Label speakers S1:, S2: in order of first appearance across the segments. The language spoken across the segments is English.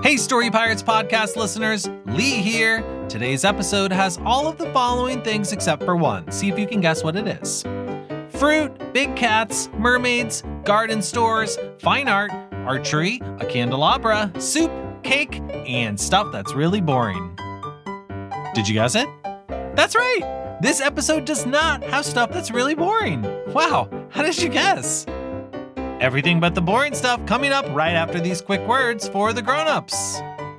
S1: Hey, Story Pirates podcast listeners, Lee here. Today's episode has all of the following things except for one. See if you can guess what it is. Fruit, big cats, mermaids, garden stores, fine art, archery, a candelabra, soup, cake, and stuff that's really boring. Did you guess it? That's right! This episode does not have stuff that's really boring. Wow, how did you guess? Everything but the boring stuff coming up right after these quick words for the grown-ups.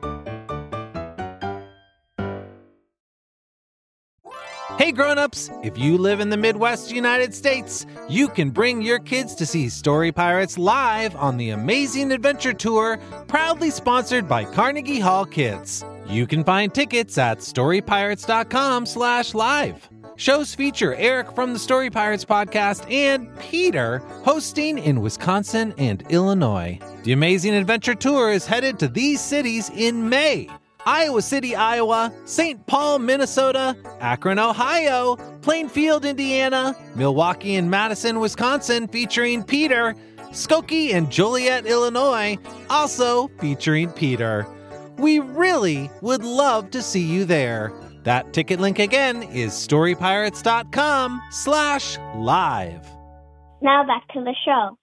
S1: Hey grown-ups, if you live in the Midwest United States, you can bring your kids to see Story Pirates live on the Amazing Adventure Tour, proudly sponsored by Carnegie Hall Kids. You can find tickets at storypirates.com/live. Shows feature Eric from the Story Pirates podcast and Peter hosting in Wisconsin and Illinois. The Amazing Adventure Tour is headed to these cities in May: Iowa City, Iowa, St. Paul, Minnesota, Akron, Ohio, Plainfield, Indiana, Milwaukee and Madison, Wisconsin, featuring Peter, Skokie and Joliet, Illinois, also featuring Peter. We really would love to see you there. That ticket link again is storypirates.com/live.
S2: Now back to the show.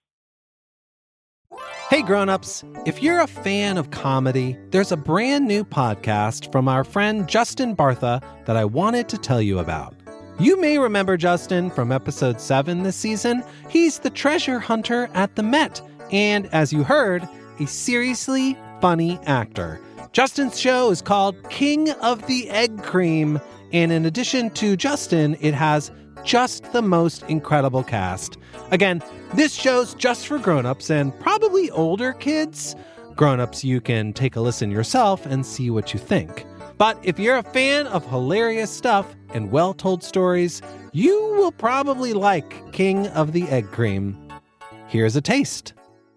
S1: Hey grown-ups, if you're a fan of comedy, there's a brand new podcast from our friend Justin Bartha that I wanted to tell you about. You may remember Justin from episode 7 this season. He's the treasure hunter at the Met, and as you heard, a seriously funny actor. Justin's show is called King of the Egg Cream, and in addition to Justin, it has just the most incredible cast. Again, this show's just for grown-ups and probably older kids. Grown-ups, you can take a listen yourself and see what you think. But if you're a fan of hilarious stuff and well-told stories, you will probably like King of the Egg Cream. Here's a taste.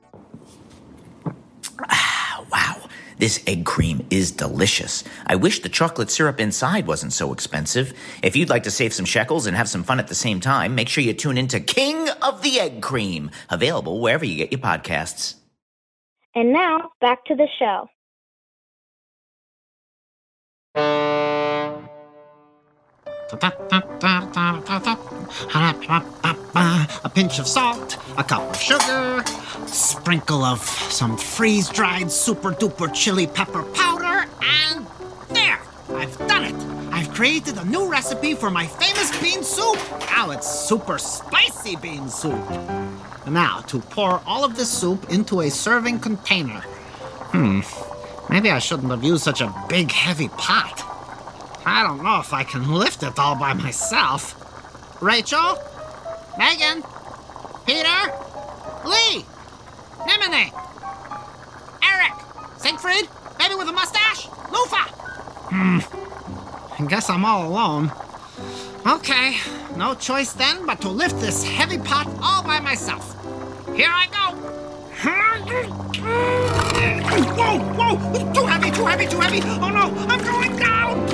S3: Wow. This egg cream is delicious. I wish the chocolate syrup inside wasn't so expensive. If you'd like to save some shekels and have some fun at the same time, make sure you tune into King of the Egg Cream, available wherever you get your podcasts.
S2: And now, back to the show.
S4: A pinch of salt, a cup of sugar, sprinkle of some freeze-dried super-duper chili pepper powder, and there! I've done it! I've created a new recipe for my famous bean soup! Now it's super spicy bean soup! Now, to pour all of this soup into a serving container. Maybe I shouldn't have used such a big, heavy pot. I don't know if I can lift it all by myself. Rachel? Megan? Peter? Lee? Nimine? Eric? Siegfried? Baby with a mustache? Lufa? I guess I'm all alone. Okay, no choice then but to lift this heavy pot all by myself. Here I go. Whoa, whoa! Too heavy, too heavy, too heavy! Oh no, I'm going down!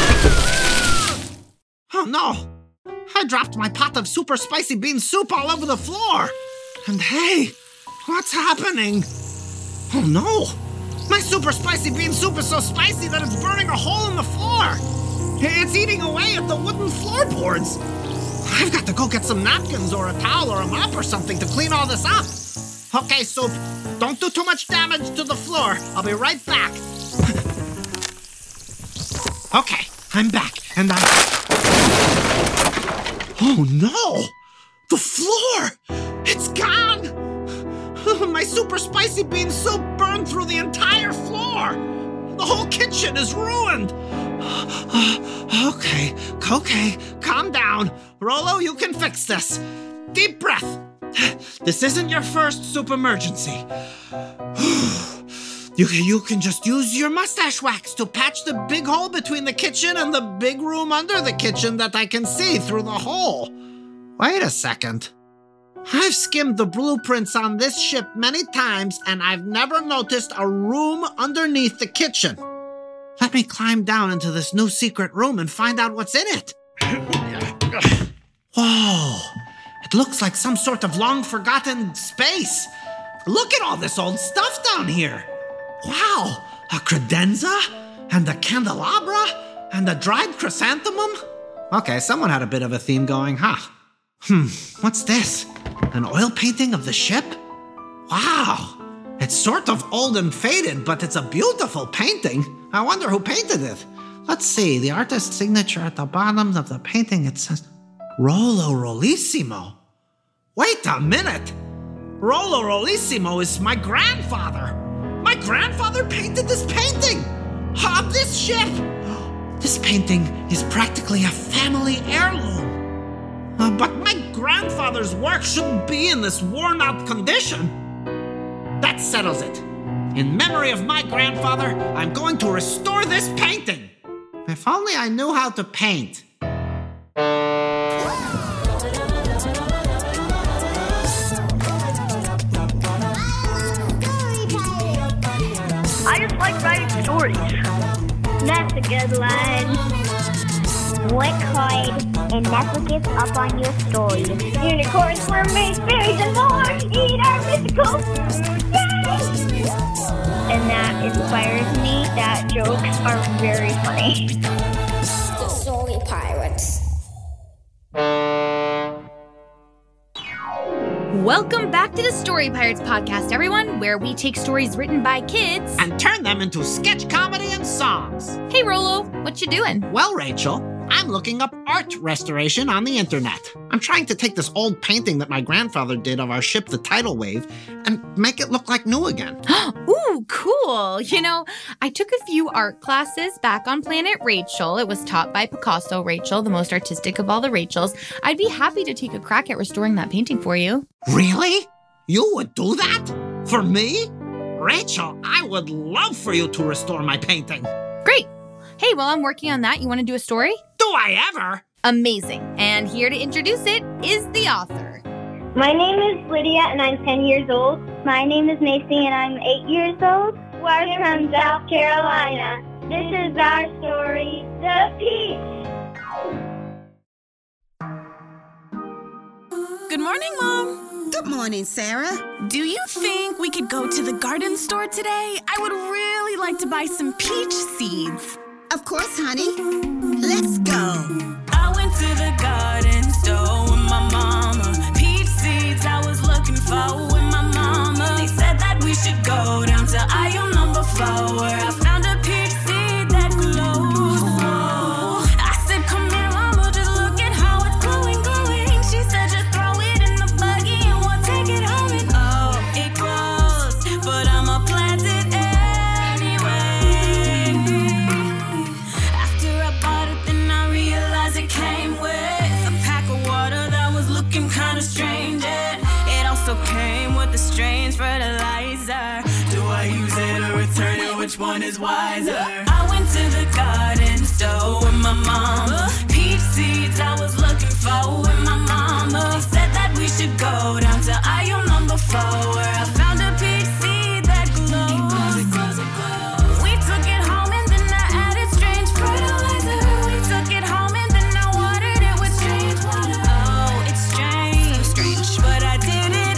S4: Oh no! I dropped my pot of super spicy bean soup all over the floor! And hey, what's happening? Oh no! My super spicy bean soup is so spicy that it's burning a hole in the floor! It's eating away at the wooden floorboards! I've got to go get some napkins or a towel or a mop or something to clean all this up! Okay, Soup, don't do too much damage to the floor. I'll be right back. Okay, I'm back, and Oh no! The floor! It's gone! My super spicy bean soup burned through the entire floor! The whole kitchen is ruined! Okay, calm down. Rolo, you can fix this. Deep breath. This isn't your first soup emergency. You can just use your mustache wax to patch the big hole between the kitchen and the big room under the kitchen that I can see through the hole. Wait a second. I've skimmed the blueprints on this ship many times, and I've never noticed a room underneath the kitchen. Let me climb down into this new secret room and find out what's in it. Whoa. It looks like some sort of long-forgotten space. Look at all this old stuff down here. Wow, A credenza? And a candelabra? And a dried chrysanthemum? Okay, someone had a bit of a theme going, huh? What's this? An oil painting of the ship? Wow! It's sort of old and faded, but it's a beautiful painting. I wonder who painted it. Let's see, the artist's signature at the bottom of the painting, it says Rollo Rollissimo. Wait a minute! Rollo Rollissimo is my grandfather! My grandfather painted this painting! Of this ship! This painting is practically a family heirloom. But my grandfather's work shouldn't be in this worn-out condition. That settles it. In memory of my grandfather, I'm going to restore this painting. If only I knew how to paint.
S2: I just like writing stories. That's a good line. What coin and never gives up on your story. Unicorns, mermaids, fairies, and more. Eat our mythical food. Yay! And that inspires me. That jokes are very funny.
S5: The Story Pirates.
S6: Welcome back to the Story Pirates podcast, everyone, where we take stories written by kids
S4: and turn them into sketch comedy and songs.
S6: Hey, Rollo, what you doing?
S4: Well, Rachel, I'm looking up art restoration on the internet. I'm trying to take this old painting that my grandfather did of our ship, the Tidal Wave, and make it look like new again.
S6: Ooh, cool. You know, I took a few art classes back on Planet Rachel. It was taught by Picasso Rachel, the most artistic of all the Rachels. I'd be happy to take a crack at restoring that painting for you.
S4: Really? You would do that? For me? Rachel, I would love for you to restore my painting.
S6: Great. Hey, while I'm working on that, you want to do a story?
S4: Do I ever?
S6: Amazing. And here to introduce it is the author.
S2: My name is Lydia, and I'm 10 years old. My name is Macy, and I'm 8 years old. We're from South Carolina. This is our story, The Peach.
S7: Good morning, Mom.
S8: Good morning, Sarah.
S7: Do you think we could go to the garden store today? I would really like to buy some peach seeds.
S8: Of course, honey. Let's go.
S7: I went to the garden store with my mama. Peach seeds I was looking for with my mama. They said that we should go down to aisle number 4 where I found a peach seed that glows. I said, come here, mama, just look at how it's glowing, glowing. She said, just throw it in the buggy and we'll take it home. And oh, it glows, but I'ma plant it anyway. After I bought it, then I realized it came with a pack of water that was looking kind of strange. It also came with a strange fertilizer. Do I use it or return it? Which one is wiser? I went to the garden store with my mama. Peach seeds I was looking for with my mama. They said that we should go down to aisle number 4 where I found a peach seed that glows. We took it home and then I added strange fertilizer. We took it home and then I watered it with strange water. Oh, it's strange, so strange, but I did it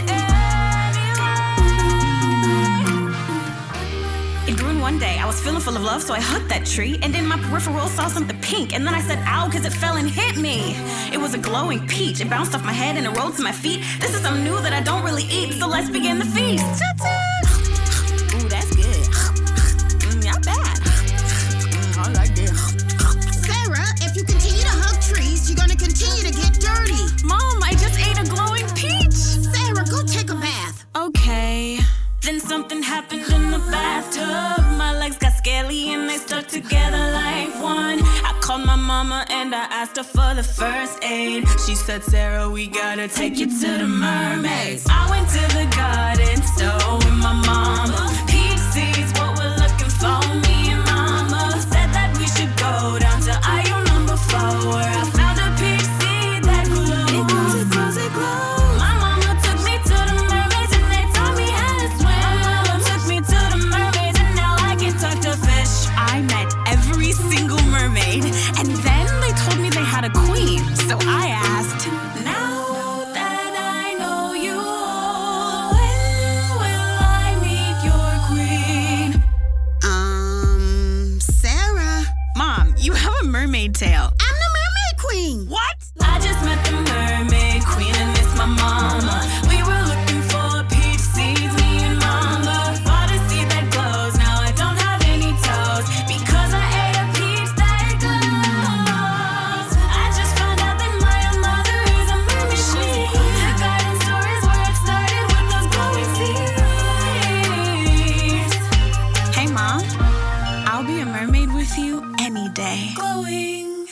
S7: anyway. It grew in one day. I was feeling full of love, so I hugged that tree. And in my peripheral saw something pink. And then I said, ow, because it fell and hit me. It was a glowing peach. It bounced off my head and it rolled to my feet. This is something new that I don't really eat, so let's begin the feast. Ooh, that's good. Not bad. I like this.
S8: Sarah, if you continue to hug trees, you're going to continue to get dirty.
S7: Mom, I just ate a glowing peach.
S8: Sarah, go take a bath.
S7: Okay. Then something happened in the bathtub. My legs got scaly and they stuck together like one. I called my mama and I asked her for the first aid. She said, Sarah, we gotta take you to the mermaids. I went to the garden store with my mama. Peach seeds, what we're looking for, me and mama. Said that we should go down to aisle number 4 where I found a peach seed that glows. It glows, it glows, it glows. My mama took me to the mermaids and they taught me how to swim. My mama took me to the mermaids and now I can talk to fish. I met every single mermaid and then they told me they had a queen. So I asked, now that I know you, when will I meet your queen? day. Glowing.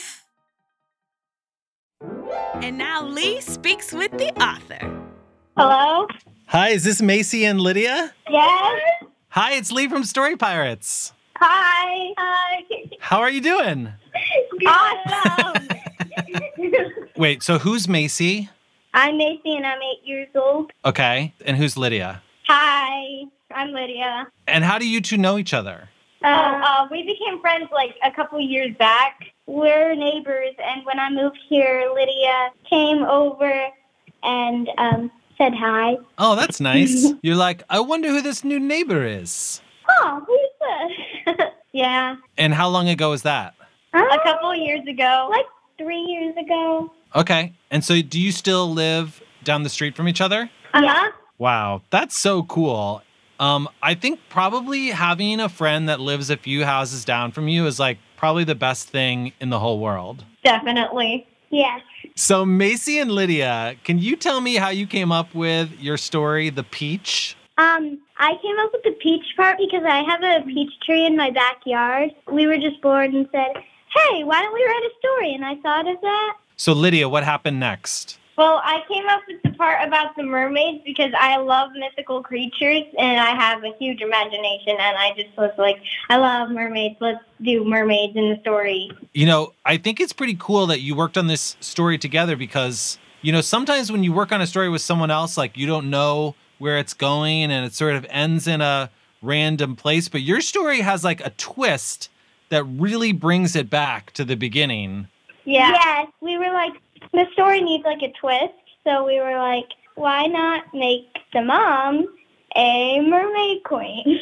S7: And now Lee speaks with the author.
S2: Hello?
S1: Hi, is this Macy and Lydia?
S2: Yes?
S1: Hi, it's Lee from Story Pirates.
S2: Hi. Hi.
S1: How are you doing?
S2: Awesome.
S1: Wait, so who's Macy?
S2: I'm Macy and I'm 8 years old.
S1: Okay, and who's Lydia?
S2: Hi. I'm Lydia.
S1: And how do you two know each other?
S2: We became friends like a couple years back. We're neighbors, and when I moved here, Lydia came over and said hi.
S1: Oh, that's nice. You're like, I wonder who this new neighbor is.
S2: Oh, who's this? Yeah.
S1: And how long ago was that?
S2: A couple years ago. Like 3 years ago.
S1: Okay. And so do you still live down the street from each other?
S2: Yeah.
S1: Wow, that's so cool. I think probably having a friend that lives a few houses down from you is like probably the best thing in the whole world.
S2: Definitely. Yes.
S1: So Macy and Lydia, can you tell me how you came up with your story, The Peach?
S2: I came up with the peach part because I have a peach tree in my backyard. We were just bored and said, hey, why don't we write a story? And I thought of that.
S1: So Lydia, what happened next?
S2: Well, I came up with the part about the mermaids because I love mythical creatures and I have a huge imagination. And I just was like, I love mermaids. Let's do mermaids in the story.
S1: You know, I think it's pretty cool that you worked on this story together because, you know, sometimes when you work on a story with someone else, like you don't know where it's going and it sort of ends in a random place. But your story has like a twist that really brings it back to the beginning.
S2: Yeah. Yes, we were like, the story needs like a twist. So we were like, why not make the mom a mermaid queen?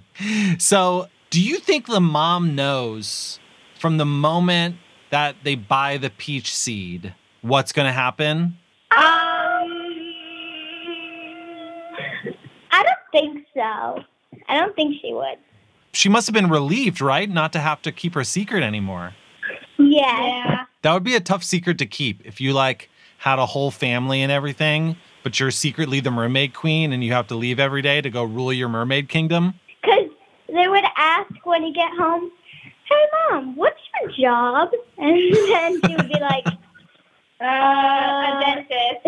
S1: So do you think the mom knows from the moment that they buy the peach seed what's going to happen?
S2: I don't think so. I don't think she would.
S1: She must have been relieved, right? Not to have to keep her secret anymore.
S2: Yeah.
S1: That would be a tough secret to keep if you like had a whole family and everything, but you're secretly the mermaid queen and you have to leave every day to go rule your mermaid kingdom.
S2: Because they would ask when you get home, hey, Mom, what's your job? And then she would be like, a dentist.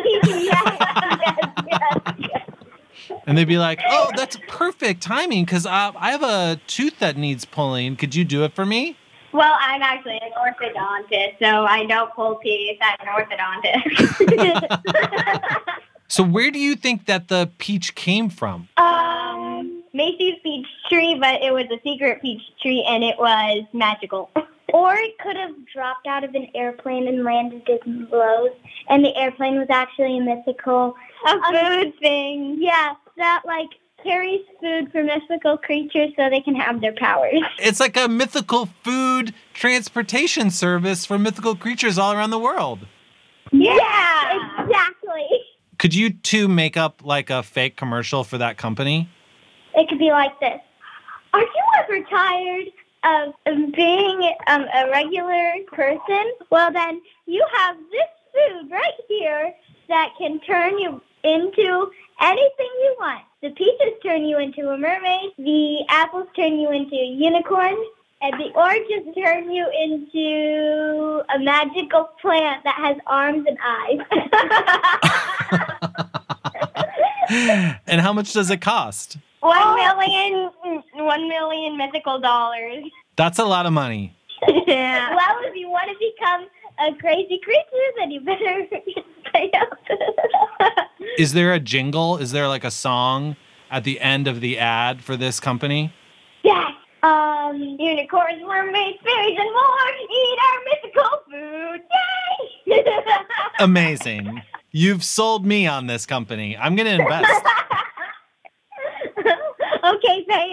S2: yes.
S1: And they'd be like, oh, that's perfect timing because I have a tooth that needs pulling. Could you do it for me?
S2: Well, I'm actually an orthodontist, so I don't pull teeth. I'm an orthodontist.
S1: So where do you think that the peach came from?
S2: Macy's peach tree, but it was a secret peach tree, and it was magical. Or it could have dropped out of an airplane and landed in Lowe's, and the airplane was actually a mythical... food thing. Yeah, that, like, carries food for mythical creatures so they can have their powers.
S1: It's like a mythical food transportation service for mythical creatures all around the world.
S2: Yeah, exactly.
S1: Could you two make up like a fake commercial for that company?
S2: It could be like this. Are you ever tired of being a regular person? Well, then you have this food right here that can turn you into anything you want. The peaches turn you into a mermaid, the apples turn you into a unicorn, and the oranges turn you into a magical plant that has arms and eyes.
S1: And how much does it cost?
S2: $1 million mythical dollars.
S1: That's a lot of money.
S2: Yeah. Well, if you want to become a crazy creature, then you better pay up.
S1: Is there a jingle? Is there like a song at the end of the ad for this company?
S2: Yes. Unicorns, mermaids, fairies, and more. Eat our mythical food. Yay!
S1: Amazing. You've sold me on this company. I'm going to invest.
S2: Okay, pay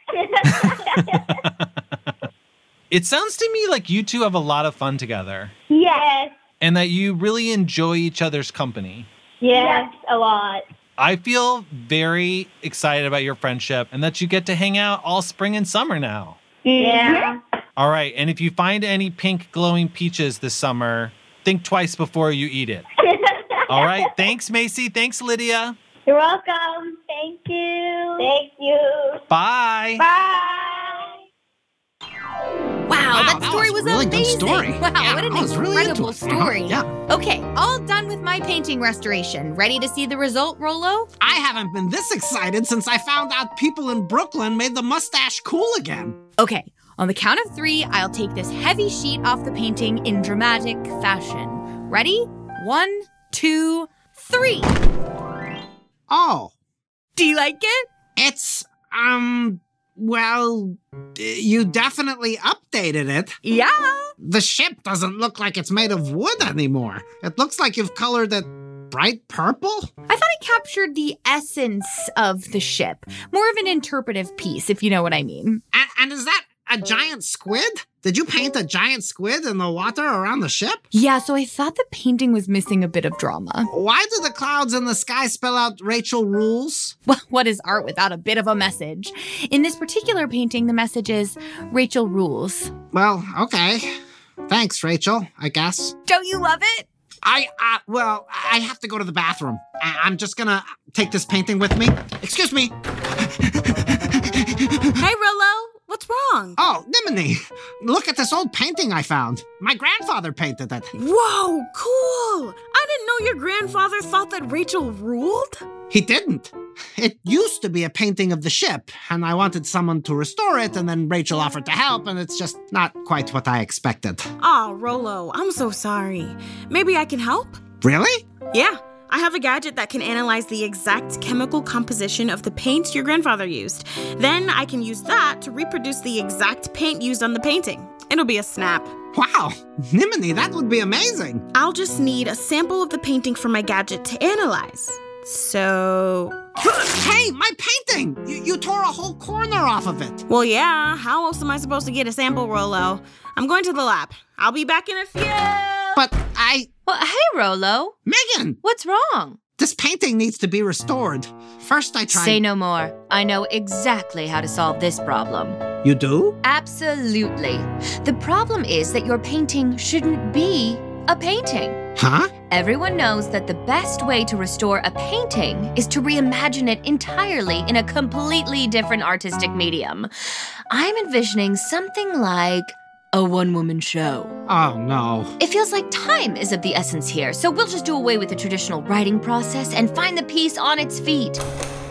S2: up.
S1: It sounds to me like you two have a lot of fun together.
S2: Yes.
S1: And that you really enjoy each other's company.
S2: Yes, a lot.
S1: I feel very excited about your friendship and that you get to hang out all spring and summer now.
S2: Yeah.
S1: All right. And if you find any pink glowing peaches this summer, think twice before you eat it. All right. Thanks, Macy. Thanks, Lydia.
S2: You're welcome. Thank you. Thank you.
S1: Bye.
S2: Bye.
S6: Wow, that
S4: that
S6: story
S4: was
S6: was
S4: a really
S6: amazing.
S4: good story.
S6: Wow,
S4: Yeah,
S6: what an
S4: I was really into
S6: incredible
S4: it.
S6: story.
S4: Yeah.
S6: Okay, all done with my painting restoration. Ready to see the result, Rolo?
S4: I haven't been this excited since I found out people in Brooklyn made the mustache cool again.
S6: Okay, on the count of 3, I'll take this heavy sheet off the painting in dramatic fashion. Ready? 1, 2, 3.
S4: Oh,
S6: Do you like it?
S4: it's, well, you definitely updated it.
S6: Yeah.
S4: The ship doesn't look like it's made of wood anymore. It looks like you've colored it bright purple.
S6: I thought I captured the essence of the ship. More of an interpretive piece, if you know what I mean.
S4: And is that a giant squid? Did you paint a giant squid in the water around the ship?
S6: Yeah, so I thought the painting was missing a bit of drama.
S4: Why do the clouds in the sky spell out Rachel rules?
S6: Well, what is art without a bit of a message? In this particular painting, the message is Rachel rules.
S4: Well, okay. Thanks, Rachel, I guess.
S6: Don't you love it?
S4: I have to go to the bathroom. I'm just gonna take this painting with me. Excuse me.
S8: Hey, Rolo, what's wrong?
S4: Oh, Nimini, look at this old painting I found. My grandfather painted it.
S8: Whoa, cool! I didn't know your grandfather thought that Rachel ruled.
S4: He didn't. It used to be a painting of the ship, and I wanted someone to restore it, and then Rachel offered to help, and it's just not quite what I expected.
S8: Oh, Rolo, I'm so sorry. Maybe I can help?
S4: Really?
S8: Yeah, I have a gadget that can analyze the exact chemical composition of the paint your grandfather used. Then I can use that to reproduce the exact paint used on the painting. It'll be a snap.
S4: Wow, Nimini, that would be amazing.
S8: I'll just need a sample of the painting for my gadget to analyze. So...
S4: Hey, my painting! You tore a whole corner off of it.
S8: Well, yeah, how else am I supposed to get a sample, Rolo? I'm going to the lab. I'll be back in a few.
S4: But
S6: Well, hey, Rolo.
S4: Megan,
S6: What's wrong?
S4: this painting needs to be restored. First I tried...
S9: Say no more. I know exactly how to solve this problem.
S4: You do?
S9: Absolutely. The problem is that your painting shouldn't be a painting.
S4: Huh?
S9: Everyone knows that the best way to restore a painting is to reimagine it entirely in a completely different artistic medium. I'm envisioning something like a one-woman show.
S4: Oh, no.
S9: It feels like time is of the essence here, so we'll just do away with the traditional writing process and find the piece on its feet.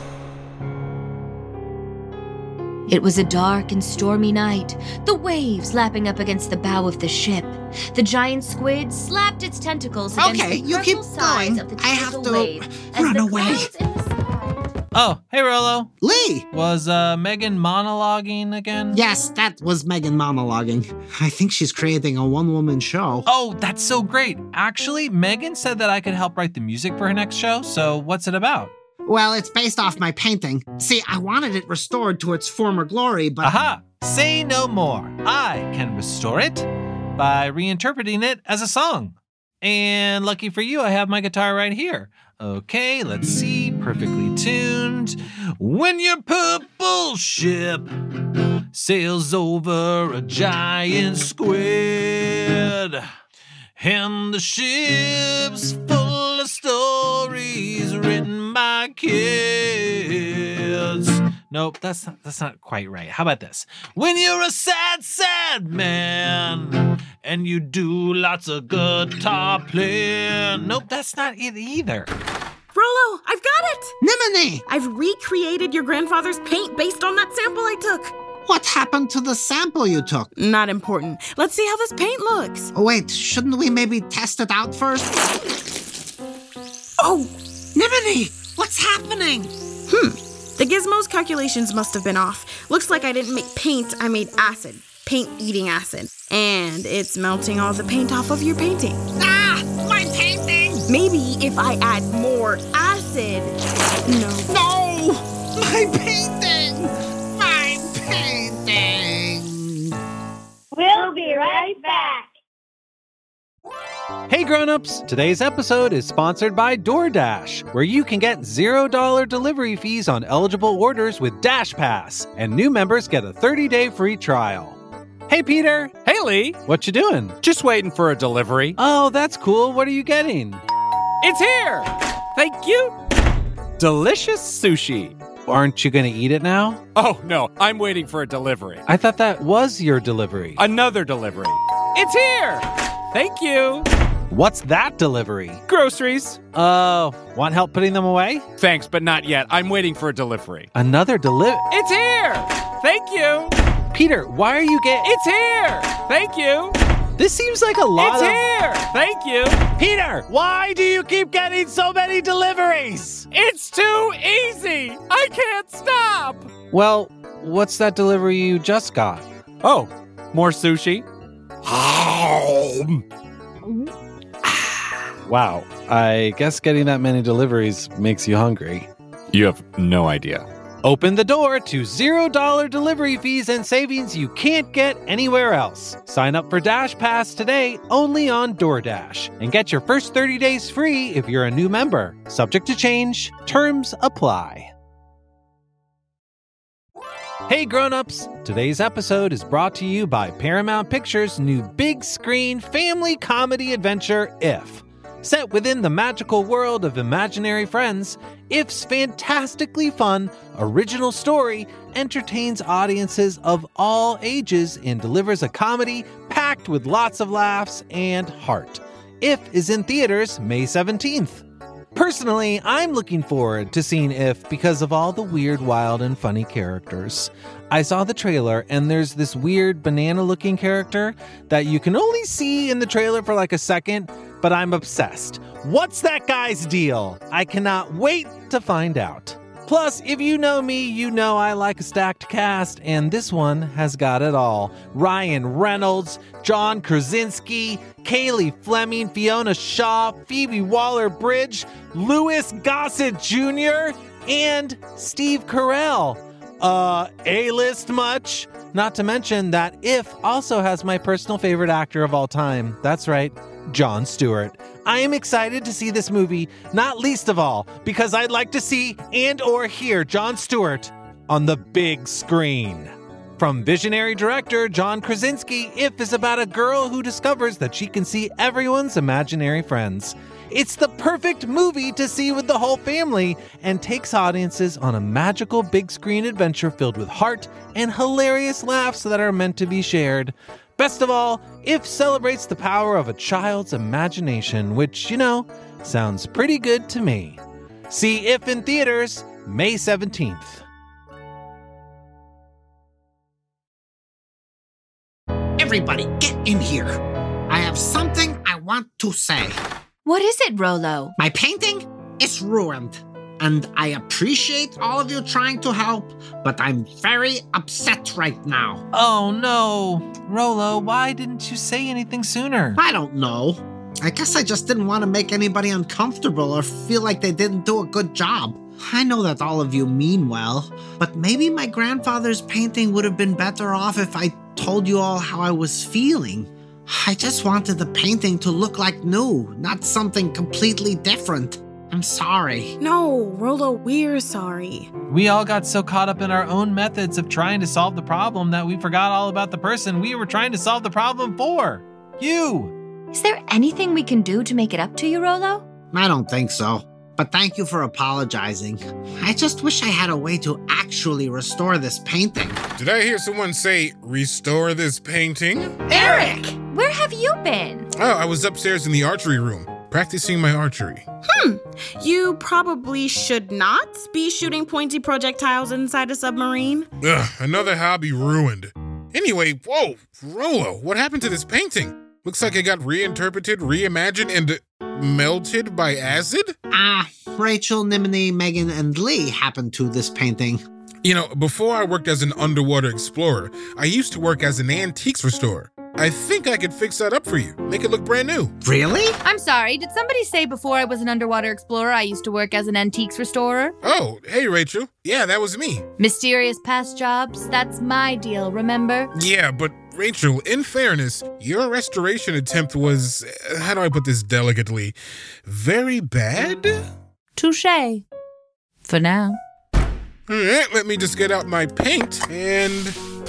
S9: It was a dark and stormy night, the waves lapping up against the bow of the ship. The giant squid slapped its tentacles against
S4: Okay,
S9: the
S4: you keep
S9: purple sides
S4: going.
S9: of the
S4: I have
S9: tidal
S4: to
S9: wave as
S4: run
S9: the
S4: away.
S9: clouds in the sky.
S1: Oh, hey, Rolo.
S4: Lee!
S1: Was Megan monologuing again?
S4: Yes, that was Megan monologuing. I think she's creating a one-woman show.
S1: Oh, that's so great. Actually, Megan said that I could help write the music for her next show, so what's it about?
S4: Well, it's based off my painting. See, I wanted it restored to its former glory, but...
S1: Aha! Say no more. I can restore it by reinterpreting it as a song. And lucky for you, I have my guitar right here. Okay, let's see. Perfectly tuned. When your purple ship sails over a giant squid, and the ship's full of stories written by kids. Nope, that's not quite right. How about this? When you're a sad, sad man and you do lots of guitar playing. Nope, that's not it either.
S8: Rolo, I've got it!
S4: Nimini!
S8: I've recreated your grandfather's paint based on that sample I took.
S4: What happened to the sample you took?
S8: Not important. Let's see how this paint looks.
S4: Oh, wait, shouldn't we maybe test it out first?
S8: Oh,
S4: Nimini! What's happening?
S8: the gizmo's calculations must have been off. Looks like I didn't make paint, I made acid. Paint-eating acid. And it's melting all the paint off of your painting.
S4: Ah! My painting!
S8: Maybe if I add more acid. No.
S4: No! My painting! My painting!
S2: We'll be right back.
S1: Hey grown-ups, today's episode is sponsored by DoorDash, where you can get $0 delivery fees on eligible orders with Dash Pass, and new members get a 30-day free trial. Hey Peter,
S10: Hey, Lee.
S1: what you doing?
S10: Just waiting for a delivery.
S1: Oh, that's cool. What are you getting?
S10: It's here. Thank you. Delicious sushi.
S1: aren't you going to eat it now?
S10: Oh, no, I'm waiting for a delivery.
S1: I thought that was your delivery.
S10: Another delivery. It's here! Thank you.
S1: What's that delivery?
S10: Groceries.
S1: Want help putting them away?
S10: Thanks, but not yet. I'm waiting for a delivery.
S1: Another delivery?
S10: It's here! Thank you.
S1: Peter, why are you getting...
S10: It's here! Thank you.
S1: This seems like a lot
S10: It's here! Thank you.
S1: Peter, why do you keep getting so many deliveries?
S10: It's too easy! I can't stop!
S1: Well, what's that delivery you just got?
S10: Oh, more sushi?
S1: Wow, I guess getting that many deliveries makes you hungry.
S10: You have no idea.
S1: Open the door to $0 delivery fees and savings you can't get anywhere else. Sign up for Dash Pass today only on DoorDash and get your first 30 days free if you're a new member. Subject to change. Terms apply. Hey grown-ups! Today's episode is brought to you by Paramount Pictures' new big screen family comedy adventure, If. Set within the magical world of imaginary friends, If's fantastically fun, original story entertains audiences of all ages and delivers a comedy packed with lots of laughs and heart. If is in theaters May 17th. Personally, I'm looking forward to seeing If because of all the weird, wild, and funny characters. I saw the trailer, and there's this weird banana-looking character that you can only see in the trailer for like a second, but I'm obsessed. What's that guy's deal? I cannot wait to find out. Plus, if you know me, you know I like a stacked cast, and this one has got it all. Ryan Reynolds, John Krasinski, Kaylee Fleming, Fiona Shaw, Phoebe Waller-Bridge, Louis Gossett Jr., and Steve Carell. A-list much? Not to mention that If also has my personal favorite actor of all time. That's right, Jon Stewart. I am excited to see this movie, not least of all, because I'd like to see and or hear Jon Stewart on the big screen. From visionary director John Krasinski, If is about a girl who discovers that she can see everyone's imaginary friends. It's the perfect movie to see with the whole family and takes audiences on a magical big screen adventure filled with heart and hilarious laughs that are meant to be shared. Best of all, If celebrates the power of a child's imagination, which, sounds pretty good to me. See If in theaters May 17th.
S4: Everybody, get in here. I have something I want to say.
S9: What is it, Rolo?
S4: My painting is ruined. And I appreciate all of you trying to help, but I'm very upset right now.
S1: Oh no. Rolo, why didn't you say anything sooner?
S4: I don't know. I guess I just didn't want to make anybody uncomfortable or feel like they didn't do a good job. I know that all of you mean well, but maybe my grandfather's painting would have been better off if I told you all how I was feeling. I just wanted the painting to look like new, not something completely different. I'm sorry.
S8: No, Rolo, we're sorry.
S1: We all got so caught up in our own methods of trying to solve the problem that we forgot all about the person we were trying to solve the problem for. You.
S9: Is there anything we can do to make it up to you, Rolo?
S4: I don't think so. But thank you for apologizing. I just wish I had a way to actually restore this painting.
S11: Did I hear someone say, restore this painting?
S9: Eric! Where have you been?
S11: Oh, I was upstairs in the archery room, practicing my archery.
S8: You probably should not be shooting pointy projectiles inside a submarine.
S11: Ugh, another hobby ruined. Anyway, whoa, Rolo, what happened to this painting? Looks like it got reinterpreted, reimagined, and melted by acid?
S4: Rachel, Nimini, Megan, and Lee happened to this painting.
S11: Before I worked as an underwater explorer, I used to work as an antiques restorer. I think I could fix that up for you. Make it look brand new.
S4: Really?
S6: I'm sorry, did somebody say before I was an underwater explorer, I used to work as an antiques restorer?
S11: Oh, hey, Rachel. Yeah, that was me.
S6: Mysterious past jobs, that's my deal, remember?
S11: Yeah, but Rachel, in fairness, your restoration attempt was, how do I put this delicately, very bad?
S6: Touché. For now.
S11: All right, let me just get out my paint and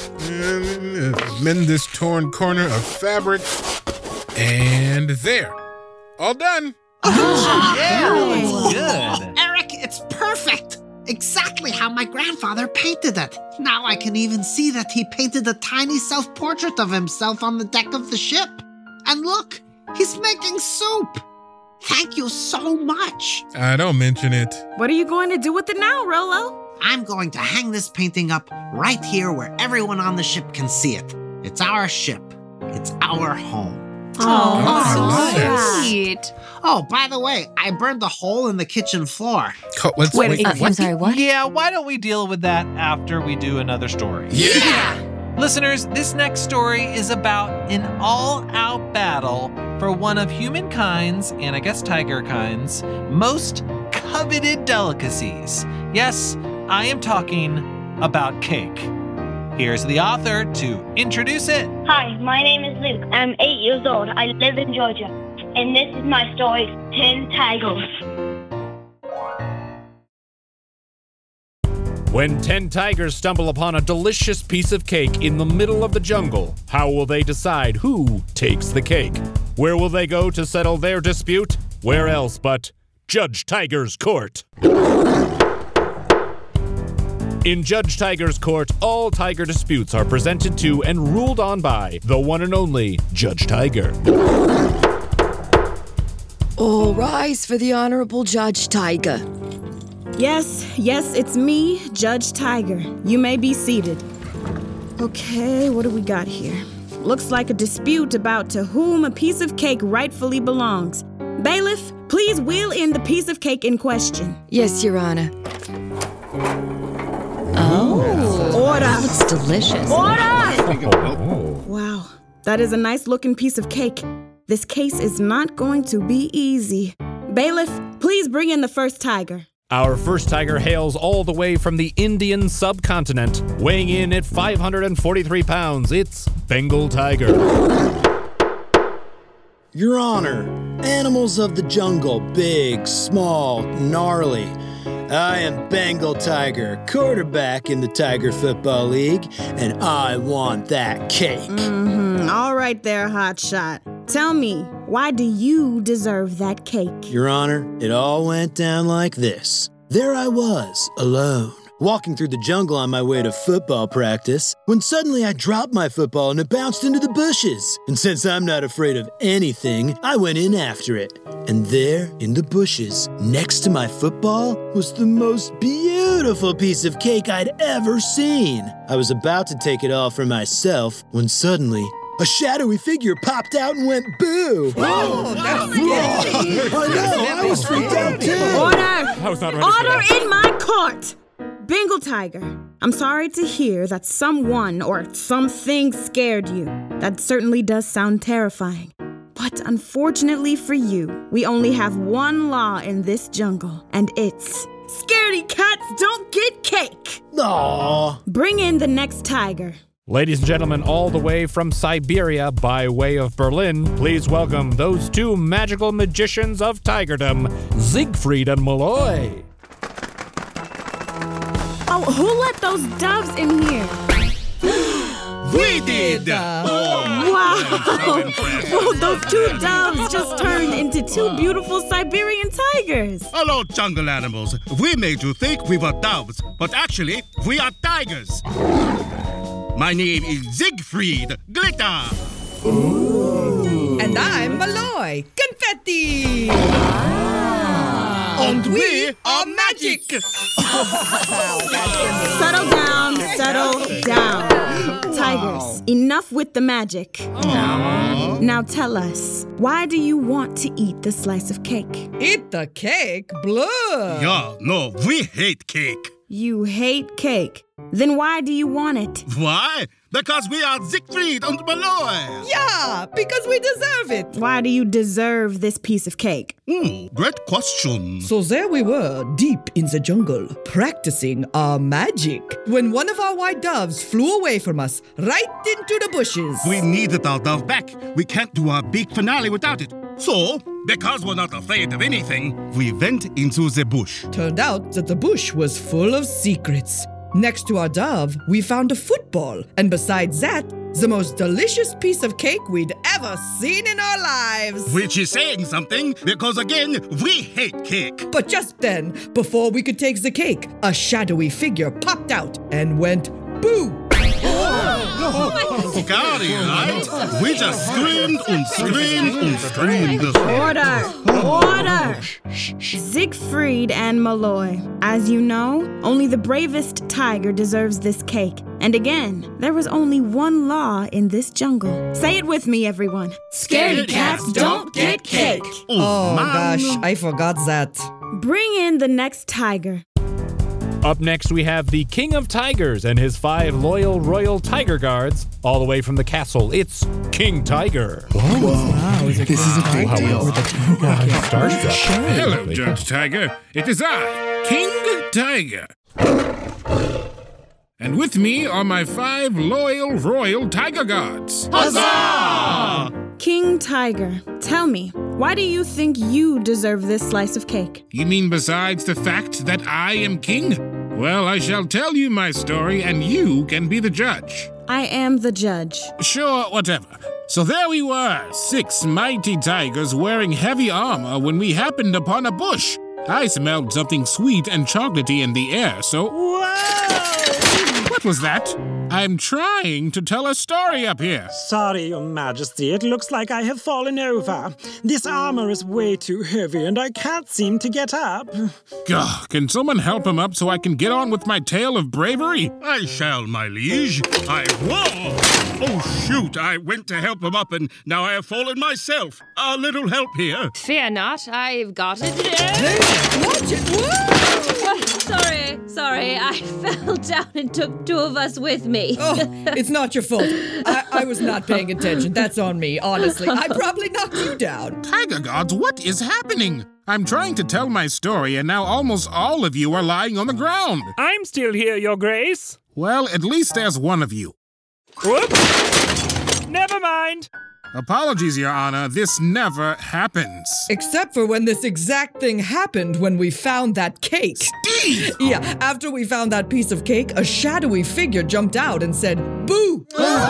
S11: mend this torn corner of fabric. And there. All done.
S1: Yeah, that looks good.
S4: Eric, it's perfect. exactly how my grandfather painted it. Now I can even see that he painted a tiny self-portrait of himself on the deck of the ship. And look, he's making soup. Thank you so much.
S11: Don't mention it.
S8: What are you going to do with it now, Rolo?
S4: I'm going to hang this painting up right here where everyone on the ship can see it. It's our ship. It's our home.
S9: Oh, sweet.
S4: Oh, by the way, I burned a hole in the kitchen floor.
S1: Wait,
S9: I'm sorry, what?
S1: Yeah, why don't we deal with that after we do another story?
S11: Yeah!
S1: Listeners, this next story is about an all-out battle for one of humankind's, and I guess tiger kind's, most coveted delicacies. Yes, I am talking about cake. Here's the author to introduce it.
S2: Hi, my name is Luke. I'm 8 years old. I live in Georgia. And this is my story, 10 Tigers.
S10: When 10 tigers stumble upon a delicious piece of cake in the middle of the jungle, how will they decide who takes the cake? Where will they go to settle their dispute? Where else but Judge Tiger's court? In Judge Tiger's court, all tiger disputes are presented to and ruled on by the one and only Judge Tiger.
S12: All rise for the Honorable Judge Tiger.
S8: Yes, it's me, Judge Tiger. You may be seated. Okay, what do we got here? Looks like a dispute about to whom a piece of cake rightfully belongs. Bailiff, please wheel in the piece of cake in question.
S12: Yes, Your Honor.
S8: Order!
S9: That looks delicious.
S8: Order! Wow, that is a nice looking piece of cake. This case is not going to be easy. Bailiff, please bring in the first tiger.
S10: Our first tiger hails all the way from the Indian subcontinent, weighing in at 543 pounds. It's Bengal Tiger.
S13: Your Honor, animals of the jungle, big, small, gnarly. I am Bengal Tiger, quarterback in the Tiger Football League, and I want that cake.
S8: All right there, hotshot. Tell me, why do you deserve that cake?
S13: Your Honor, it all went down like this. There I was, alone, walking through the jungle on my way to football practice, when suddenly I dropped my football and it bounced into the bushes. And since I'm not afraid of anything, I went in after it. And there, in the bushes, next to my football, was the most beautiful piece of cake I'd ever seen. I was about to take it all for myself when suddenly, a shadowy figure popped out and went boo.
S12: Oh, that's scary.
S13: I know, I was freaked out too.
S8: Order in my court! Bengal Tiger, I'm sorry to hear that someone or something scared you. That certainly does sound terrifying. But unfortunately for you, we only have one law in this jungle, and it's scaredy cats don't get cake.
S13: Aww.
S8: Bring in the next tiger.
S10: Ladies and gentlemen, all the way from Siberia by way of Berlin, please welcome those two magical magicians of tigerdom, Siegfried and Malloy.
S8: Oh, who let those doves in here?
S14: We did!
S8: Wow! Well, those two doves just turned into two beautiful Siberian tigers.
S14: Hello, jungle animals. We made you think we were doves, but actually, we are tigers. My name is Siegfried Glitter.
S12: Ooh. And I'm Malloy Confetti.
S14: And we are magic.
S8: Settle down. Tigers, enough with the magic. Now tell us, why do you want to eat the slice of cake?
S12: Eat the cake? Blah.
S14: Yeah, no, we hate cake.
S8: You hate cake. Then why do you want it?
S14: Why? Because we are Siegfried and Malloy.
S12: Yeah, because we deserve it.
S8: Why do you deserve this piece of cake?
S14: Great question.
S12: So there we were, deep in the jungle, practicing our magic, when one of our white doves flew away from us, right into the bushes.
S14: We needed our dove back. We can't do our big finale without it. So, because we're not afraid of anything, we went into the bush.
S12: Turned out that the bush was full of secrets. Next to our dove, we found a football, and besides that, the most delicious piece of cake we'd ever ever seen in our lives.
S14: Which is saying something, because again, we hate cake.
S12: But just then, before we could take the cake, a shadowy figure popped out and went boo!
S14: Scary, right? We just screamed and screamed and screamed.
S8: Order! Siegfried and Malloy. As you know, only the bravest tiger deserves this cake. And again, there was only one law in this jungle. Say it with me, everyone.
S12: Scaredy cats don't get cake. Oh gosh, I forgot that.
S8: Bring in the next tiger.
S10: Up next, we have the King of Tigers and his 5 loyal royal tiger guards. All the way from the castle, it's King Tiger.
S15: Wow, this is a great deal.
S11: Hello, Judge Tiger. It is I, King Tiger. And with me are my 5 loyal royal tiger guards.
S8: Huzzah! King Tiger, tell me, why do you think you deserve this slice of cake?
S11: You mean besides the fact that I am king? Well, I shall tell you my story, and you can be the judge.
S8: I am the judge.
S11: Sure, whatever. So there we were, 6 mighty tigers wearing heavy armor when we happened upon a bush. I smelled something sweet and chocolatey in the air, so... Whoa! What was that? I'm trying to tell a story up here.
S15: Sorry, Your Majesty. It looks like I have fallen over. This armor is way too heavy and I can't seem to get up.
S11: Gah, can someone help him up so I can get on with my tale of bravery?
S14: I shall, my liege. Whoa! Oh, shoot, I went to help him up and now I have fallen myself. A little help here.
S9: Fear not, I've got it.
S12: Watch it! Whoa!
S9: Sorry, I fell down and took 2 of us with me.
S12: Oh, it's not your fault. I was not paying attention. That's on me, honestly. I probably knocked you down.
S11: Tiger gods, what is happening? I'm trying to tell my story, and now almost all of you are lying on the ground.
S16: I'm still here, Your Grace.
S11: Well, at least there's one of you.
S16: Whoops! Never mind.
S11: Apologies, Your Honor. This never happens.
S12: Except for when this exact thing happened when we found that cake.
S11: Steve!
S12: Yeah, after we found that piece of cake, a shadowy figure jumped out and said, boo!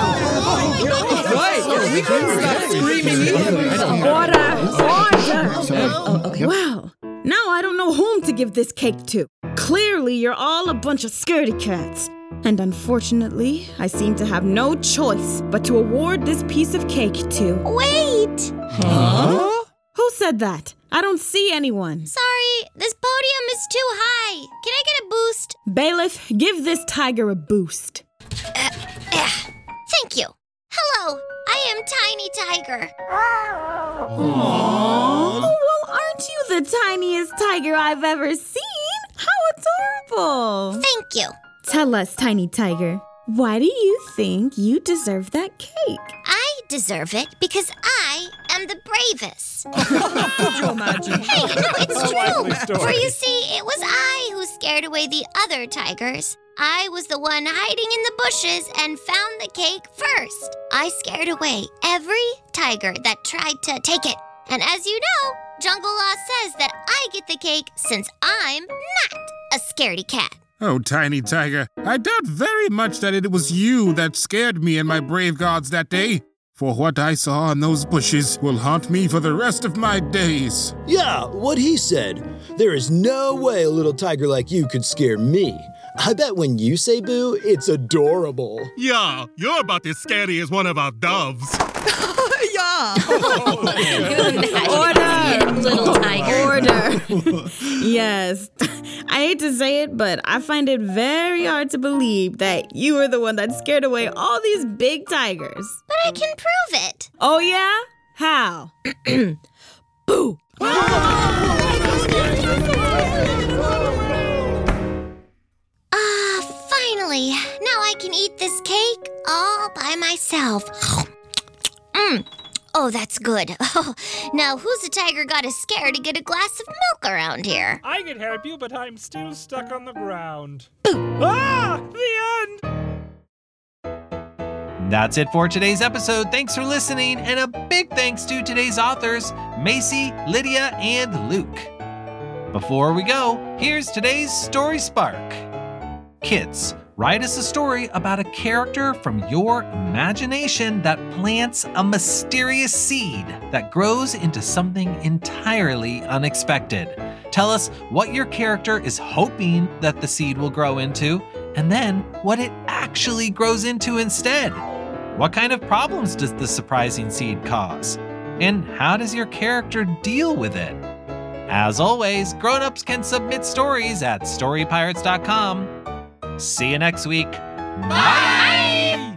S12: Right, we couldn't stop screaming either.
S8: Order! Well, now I don't know whom to give this cake to. Clearly, you're all a bunch of scaredy cats. And unfortunately, I seem to have no choice but to award this piece of cake to...
S2: Wait!
S8: Huh? Who said that? I don't see anyone.
S2: Sorry, this podium is too high. Can I get a boost?
S8: Bailiff, give this tiger a boost.
S2: Thank you. Hello, I am Tiny Tiger.
S8: Oh, well, aren't you the tiniest tiger I've ever seen? How adorable.
S2: Thank you.
S8: Tell us, Tiny Tiger, why do you think you deserve that cake?
S2: I deserve it because I am the bravest.
S12: Could you imagine?
S2: Hey, no, it's true. For you see, it was I who scared away the other tigers. I was the one hiding in the bushes and found the cake first. I scared away every tiger that tried to take it. And as you know, jungle law says that I get the cake since I'm not a scaredy cat.
S11: Oh, Tiny Tiger, I doubt very much that it was you that scared me and my brave guards that day. For what I saw in those bushes will haunt me for the rest of my days.
S13: Yeah, what he said. There is no way a little tiger like you could scare me. I bet when you say boo, it's adorable.
S14: Yeah, you're about as scary as one of our doves.
S12: Yeah.
S8: Order!
S9: Little tiger.
S8: Order. Yes. I hate to say it, but I find it very hard to believe that you are the one that scared away all these big tigers.
S2: But I can prove it.
S8: Oh, yeah? How? Boo!
S2: Finally. Now I can eat this cake all by myself. Oh, that's good. Oh, now, who's a tiger got as scared to get a glass of milk around here?
S16: I can help you, but I'm still stuck on the ground. Ah! The end!
S1: That's it for today's episode. Thanks for listening, and a big thanks to today's authors, Macy, Lydia, and Luke. Before we go, here's today's Story Spark. Kids, Write us a story about a character from your imagination that plants a mysterious seed that grows into something entirely unexpected. Tell us what your character is hoping that the seed will grow into, and then what it actually grows into instead. What kind of problems does the surprising seed cause? And how does your character deal with it? As always, grown-ups can submit stories at storypirates.com. See you next week. Bye!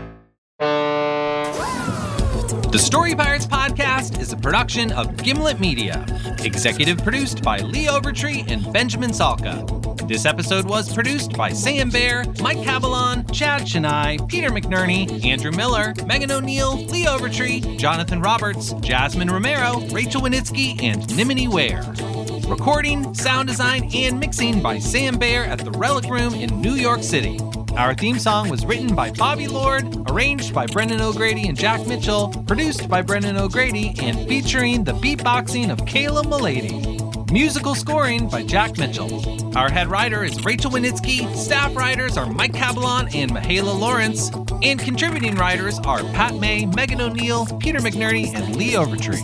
S1: The Story Pirates podcast is a production of Gimlet Media. Executive produced by Lee Overtree and Benjamin Salka. This episode was produced by Sam Bear, Mike Cavalon, Chad Chennai, Peter McNerney, Andrew Miller, Megan O'Neill, Lee Overtree, Jonathan Roberts, Jasmine Romero, Rachel Winitsky, and Nimini Ware. Recording, sound design, and mixing by Sam Bear at the Relic Room in New York City. Our theme song was written by Bobby Lord, arranged by Brendan O'Grady and Jack Mitchell, produced by Brendan O'Grady, and featuring the beatboxing of Kayla Milady. Musical scoring by Jack Mitchell. Our head writer is Rachel Winitsky, staff writers are Mike Cabalon and Mahala Lawrence, and contributing writers are Pat May, Megan O'Neill, Peter McNerney, and Lee Overtree.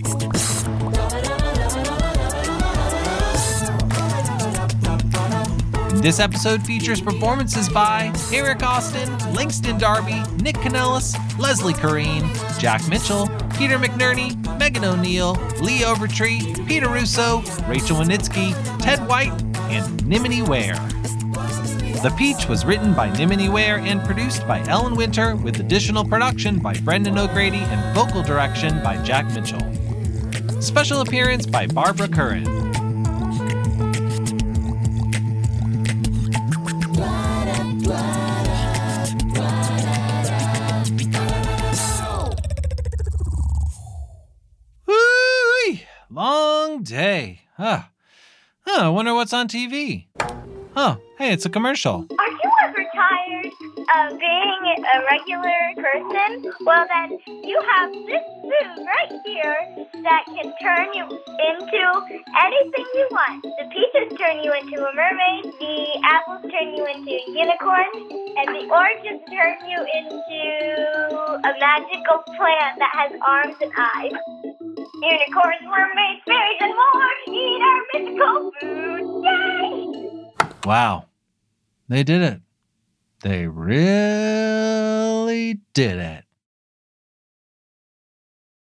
S1: This episode features performances by Eric Austin, Langston Darby, Nick Kanellis, Leslie Corrine, Jack Mitchell, Peter McNerney, Megan O'Neill, Lee Overtree, Peter Russo, Rachel Winitsky, Ted White, and Nimini Ware. The Peach was written by Nimini Ware and produced by Ellen Winter, with additional production by Brendan O'Grady and vocal direction by Jack Mitchell. Special appearance by Barbara Curran. Long day. I wonder what's on TV. Oh, hey, it's a commercial.
S2: Are you ever tired of being a regular person? Well, then you have this food right here that can turn you into anything you want. The peaches turn you into a mermaid, the apples turn you into a unicorn, and the oranges turn you into a magical plant that has arms and eyes. Unicorns, mermaids, fairies, and more eat our mythical food. Yay!
S1: Wow. They did it. They really did it.